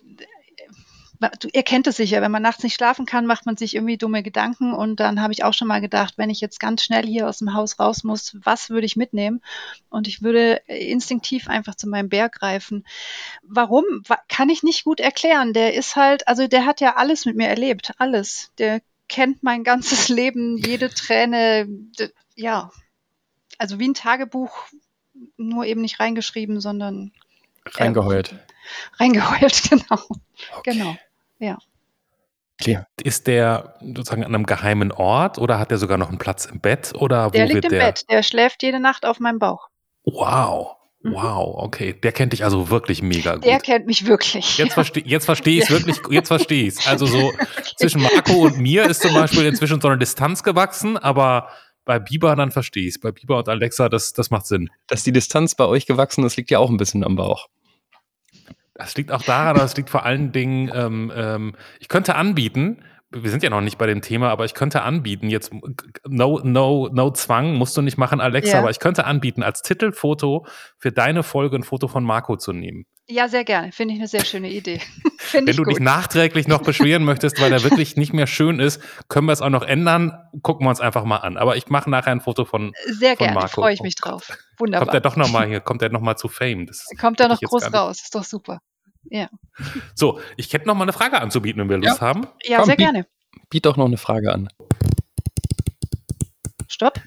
äh, du, ihr kennt es sicher, wenn man nachts nicht schlafen kann, macht man sich irgendwie dumme Gedanken und dann habe ich auch schon mal gedacht, wenn ich jetzt ganz schnell hier aus dem Haus raus muss, was würde ich mitnehmen? Und ich würde äh, instinktiv einfach zu meinem Bär greifen. Warum? Wa- Kann ich nicht gut erklären. Der ist halt, also der hat ja alles mit mir erlebt, alles. Der kennt mein ganzes Leben, jede Träne, d- ja. Also wie ein Tagebuch, nur eben nicht reingeschrieben, sondern Reingeheult. reingeheult, genau. Okay. Genau. Ja. Clear. Ist der sozusagen an einem geheimen Ort oder hat der sogar noch einen Platz im Bett? Oder Der wo liegt wird im der? Bett. Der schläft jede Nacht auf meinem Bauch. Wow. Mhm. Wow, okay. Der kennt dich also wirklich mega gut. Der kennt mich wirklich. Jetzt verstehe jetzt versteh ich es wirklich, jetzt verstehe ich es. Also so zwischen Marco und mir ist zum Beispiel inzwischen so eine Distanz gewachsen, aber bei Biber dann verstehe ich es. Bei Biber und Alexa, das, das macht Sinn. Dass die Distanz bei euch gewachsen ist, liegt ja auch ein bisschen am Bauch. Das liegt auch daran, aber es liegt vor allen Dingen, ähm, ähm, ich könnte anbieten, wir sind ja noch nicht bei dem Thema, aber ich könnte anbieten, jetzt no, no, no Zwang, musst du nicht machen, Alexa, Ja. aber ich könnte anbieten, als Titelfoto für deine Folge ein Foto von Marco zu nehmen. Ja, sehr gerne. Finde ich eine sehr schöne Idee. Finde Wenn ich du dich gut. nachträglich noch beschweren möchtest, weil er wirklich nicht mehr schön ist, können wir es auch noch ändern. Gucken wir uns einfach mal an. Aber ich mache nachher ein Foto von, Sehr von gerne, Marco. freue ich mich Oh drauf. Kommt er Wunderbar. doch nochmal hier, kommt er nochmal zu Fame. Das Kommt da hätte noch ich jetzt groß gar nicht. raus. Ist doch super. Ja, So, ich hätte noch mal eine Frage anzubieten, wenn wir Lust haben. ja Komm, sehr biet- gerne. Biet doch noch eine Frage an. Stopp.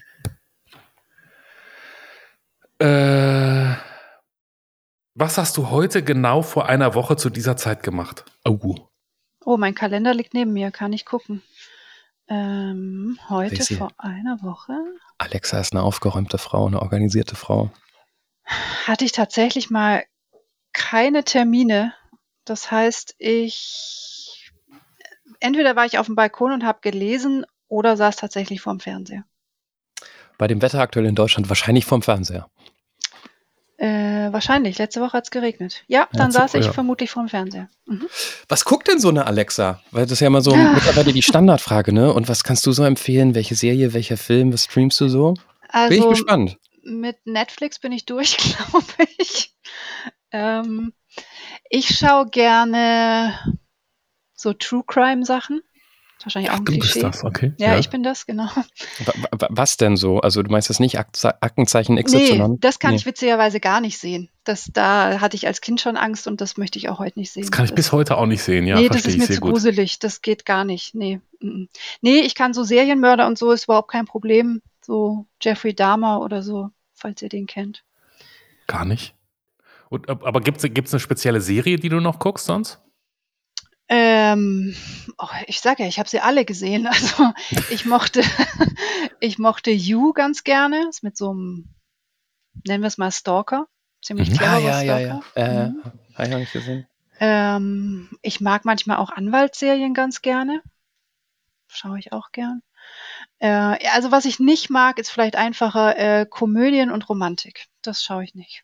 Äh, was hast du heute genau vor einer Woche zu dieser Zeit gemacht? Oh, Oh, mein Kalender liegt neben mir. Kann ich gucken. Ähm, heute Sissi. vor einer Woche Alexa ist eine aufgeräumte Frau, eine organisierte Frau. hatte ich tatsächlich mal keine Termine. Das heißt, ich entweder war ich auf dem Balkon und habe gelesen oder saß tatsächlich vorm Fernseher. Bei dem Wetter aktuell in Deutschland wahrscheinlich vom Fernseher. Äh, wahrscheinlich. Letzte Woche hat es geregnet. Ja, dann so- saß ich ja. vermutlich vorm Fernseher. Mhm. Was guckt denn so eine Alexa? Weil das ist ja immer so Ja. mittlerweile die Standardfrage, ne? Und was kannst du so empfehlen? Welche Serie, welcher Film, was streamst du so? Bin ich Also gespannt. mit Netflix bin ich durch, glaube ich. Ähm, ich schaue gerne so True Crime Sachen. Ist wahrscheinlich auch ein Klischee. okay. Ja, ich bin das, genau. Wa- wa- Was denn so? Also du meinst das nicht Akt- Aktenzeichen X Y? Nee, das kann Nee. ich witzigerweise gar nicht sehen. Das, da hatte ich als Kind schon Angst und das möchte ich auch heute nicht sehen. Das kann ich bis heute auch nicht sehen, ja, nee, das verstehe ist ich mir sehr zu gut. gruselig. Das geht gar nicht. Nee. mm. Nee, ich kann so Serienmörder und so, ist überhaupt kein Problem. So Jeffrey Dahmer oder so, falls ihr den kennt. Gar nicht. Und, ab- aber gibt es eine spezielle Serie, die du noch guckst sonst? Ähm, oh, ich sage ja, ich habe sie alle gesehen. Also ich mochte, ich mochte You ganz gerne. Ist mit so einem, nennen wir es mal Stalker. Ziemlich Mhm. cleverer Ah, ja, ja, Stalker. ja. Äh, Mhm. Habe ich noch nicht gesehen. Ähm, ich mag manchmal auch Anwaltsserien ganz gerne. Schaue ich auch gern. Äh, ja, also was ich nicht mag, ist vielleicht einfacher äh, Komödien und Romantik. Das schaue ich nicht.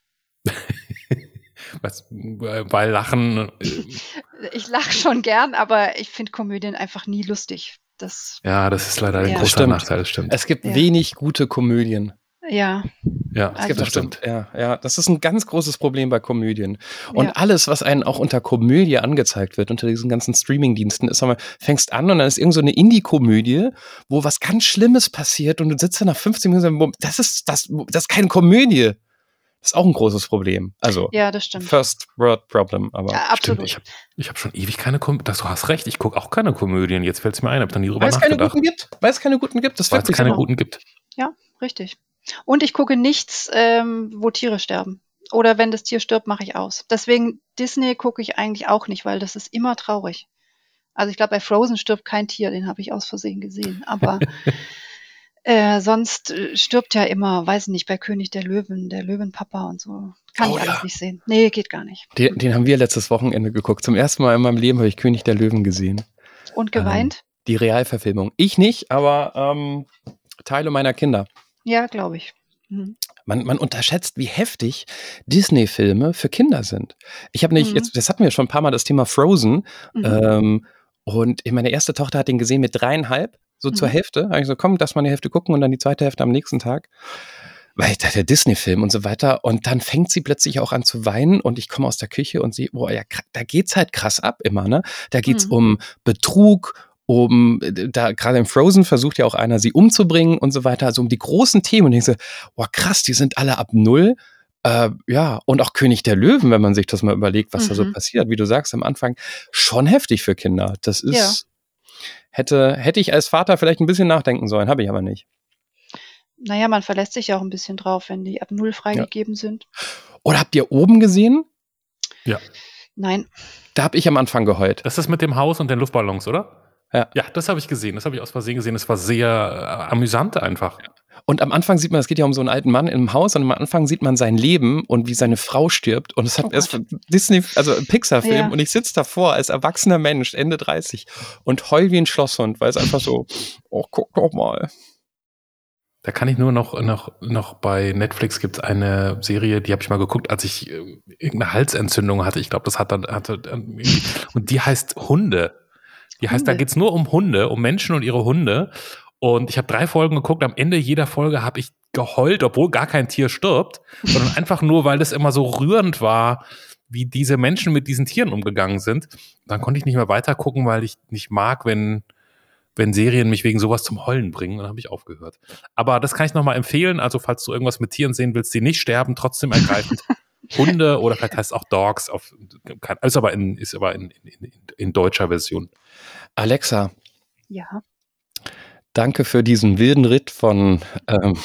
Was, weil Lachen, äh, Ich lache schon gern, aber ich finde Komödien einfach nie lustig. Das, ja, das ist leider ein Ja. großer Stimmt. Nachteil, das stimmt. Es gibt Ja. wenig gute Komödien. ja, Ja, Also- das stimmt. Ja, ja, das ist ein ganz großes Problem bei Komödien. Und Ja. alles, was einen auch unter Komödie angezeigt wird, unter diesen ganzen Streamingdiensten, ist einmal, fängst an und dann ist irgend so eine Indie-Komödie, wo was ganz Schlimmes passiert und du sitzt da nach fünfzehn Minuten und sagst, das ist, das, das ist keine Komödie. Das ist auch ein großes Problem. Also, ja, das stimmt. First World Problem, aber. Ja, Stimmt, absolut. ich habe ich hab schon ewig keine Komödien. Du hast recht, ich gucke auch keine Komödien. Jetzt fällt es mir ein, habe da nie drüber Weil es keine nachgedacht. guten gibt. Weil es keine guten gibt. Das Weil es wirklich keine so. guten gibt. Ja, richtig. Und ich gucke nichts, ähm, wo Tiere sterben. Oder wenn das Tier stirbt, mache ich aus. Deswegen Disney gucke ich eigentlich auch nicht, weil das ist immer traurig. Also ich glaube, bei Frozen stirbt kein Tier, den habe ich aus Versehen gesehen. Aber äh, sonst äh, stirbt ja immer, weiß ich nicht, bei König der Löwen, der Löwenpapa und so. Kann Oh ich ja. alles nicht sehen. Nee, geht gar nicht. Den, den haben wir letztes Wochenende geguckt. Zum ersten Mal in meinem Leben habe ich König der Löwen gesehen. Und geweint? Die Realverfilmung. Ich nicht, aber ähm, Teile meiner Kinder. Ja, glaube ich. Mhm. Man, man unterschätzt, wie heftig Disney-Filme für Kinder sind. Ich habe nicht, Mhm. jetzt, das hatten wir schon ein paar Mal, das Thema Frozen. Mhm. Ähm, und meine erste Tochter hat den gesehen mit dreieinhalb, so zur Mhm. Hälfte. Habe ich so, komm, lass mal die Hälfte gucken und dann die zweite Hälfte am nächsten Tag. Weil ich dachte, der Disney-Film und so weiter. Und dann fängt sie plötzlich auch an zu weinen und ich komme aus der Küche und sehe, boah, ja, kr- da geht's halt krass ab immer, ne? Da geht's Mhm. um Betrug, um, da gerade in Frozen versucht ja auch einer, sie umzubringen und so weiter, also um die großen Themen. Und ich so, boah, krass, die sind alle ab null. Äh, ja, und auch König der Löwen, wenn man sich das mal überlegt, was da so Mhm. passiert, wie du sagst am Anfang, schon heftig für Kinder. Das ist, Ja. hätte, hätte ich als Vater vielleicht ein bisschen nachdenken sollen, habe ich aber nicht. Naja, man verlässt sich ja auch ein bisschen drauf, wenn die ab null freigegeben sind. Oder habt ihr oben gesehen? Ja. Nein. Da habe ich am Anfang geheult. Das ist mit dem Haus und den Luftballons, oder? Ja. Ja, das habe ich gesehen. Das habe ich aus Versehen gesehen. Das war sehr äh, amüsant einfach. Und am Anfang sieht man, es geht ja um so einen alten Mann im Haus und am Anfang sieht man sein Leben und wie seine Frau stirbt. Und es hat Oh erst Gott. Disney, also ein Pixar-Film Ja. und ich sitze davor als erwachsener Mensch, Ende dreißig und heul wie ein Schlosshund, weil es einfach so, oh, guck doch mal. Da kann ich nur noch, noch, noch bei Netflix gibt es eine Serie, die habe ich mal geguckt, als ich äh, irgendeine Halsentzündung hatte. Ich glaube, das hat dann, hatte, ähm, irgendwie- und die heißt Hunde. Die heißt, da Hunde. geht's nur um Hunde, um Menschen und ihre Hunde. Und ich habe drei Folgen geguckt. Am Ende jeder Folge habe ich geheult, obwohl gar kein Tier stirbt, sondern einfach nur, weil das immer so rührend war, wie diese Menschen mit diesen Tieren umgegangen sind. Dann konnte ich nicht mehr weiter gucken, weil ich nicht mag, wenn, wenn Serien mich wegen sowas zum Heulen bringen. Dann habe ich aufgehört. Aber das kann ich nochmal empfehlen. Also falls du irgendwas mit Tieren sehen willst, die nicht sterben, trotzdem ergreifend. Hunde oder vielleicht heißt es auch Dogs. Auf, ist aber, in, ist aber in, in, in, in deutscher Version. Alexa, Ja. danke für diesen wilden Ritt von ähm,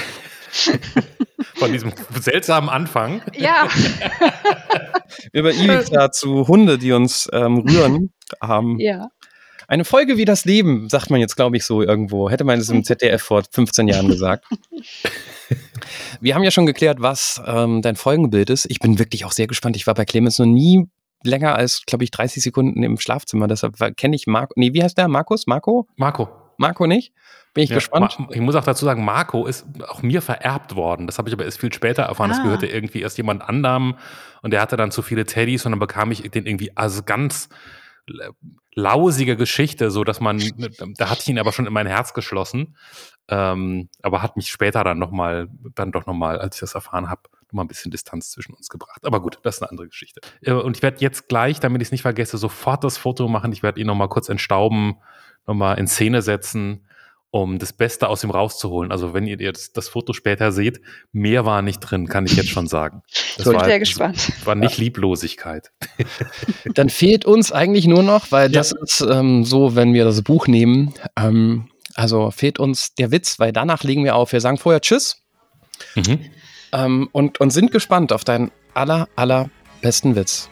Von diesem seltsamen Anfang. Ja. über Ibiza zu Hunde, die uns ähm, rühren. Ähm, Ja. Eine Folge wie das Leben, sagt man jetzt, glaube ich, so irgendwo. Hätte man es im Z D F vor fünfzehn Jahren gesagt. Wir haben ja schon geklärt, was ähm, dein Folgenbild ist. Ich bin wirklich auch sehr gespannt. Ich war bei Clemens noch nie länger als, glaube ich, dreißig Sekunden im Schlafzimmer. Deshalb kenne ich Marco. Nee, wie heißt der? Markus? Marco? Marco. Marco nicht? Bin ich Ja, gespannt. Ma- ich muss auch dazu sagen, Marco ist auch mir vererbt worden. Das habe ich aber erst viel später erfahren. Das Ah. gehörte irgendwie erst jemand anderem und der hatte dann zu viele Teddys und dann bekam ich den irgendwie also ganz lausige Geschichte, so dass man, da hatte ich ihn aber schon in mein Herz geschlossen, ähm, aber hat mich später dann nochmal, dann doch nochmal, als ich das erfahren habe, nochmal ein bisschen Distanz zwischen uns gebracht. Aber gut, das ist eine andere Geschichte. Äh, Und ich werde jetzt gleich, damit ich es nicht vergesse, sofort das Foto machen. Ich werde ihn nochmal kurz entstauben, nochmal in Szene setzen, um das Beste aus ihm rauszuholen. Also wenn ihr jetzt das Foto später seht, mehr war nicht drin, kann ich jetzt schon sagen. Das Ich bin war, sehr gespannt. das war nicht Lieblosigkeit. Dann fehlt uns eigentlich nur noch, weil Ja. das ist ähm, so, wenn wir das Buch nehmen, ähm, also fehlt uns der Witz, weil danach legen wir auf. Wir sagen vorher Tschüss Mhm. ähm, und, und sind gespannt auf deinen aller, allerbesten Witz.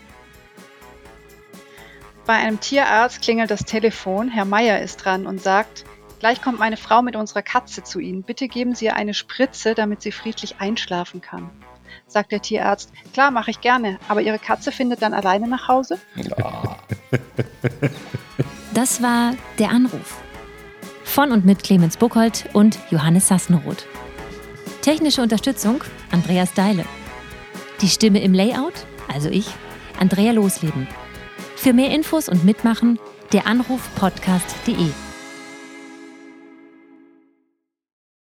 Bei einem Tierarzt klingelt das Telefon. Herr Meier ist dran und sagt, gleich kommt meine Frau mit unserer Katze zu Ihnen. Bitte geben Sie ihr eine Spritze, damit sie friedlich einschlafen kann. Sagt der Tierarzt, klar, mache ich gerne, aber Ihre Katze findet dann alleine nach Hause? Das war Der Anruf. Von und mit Clemens Buchholz und Johannes Sassenroth. Technische Unterstützung Andreas Deile. Die Stimme im Layout, also ich, Andrea Losleben. Für mehr Infos und Mitmachen, der Anruf podcast punkt de.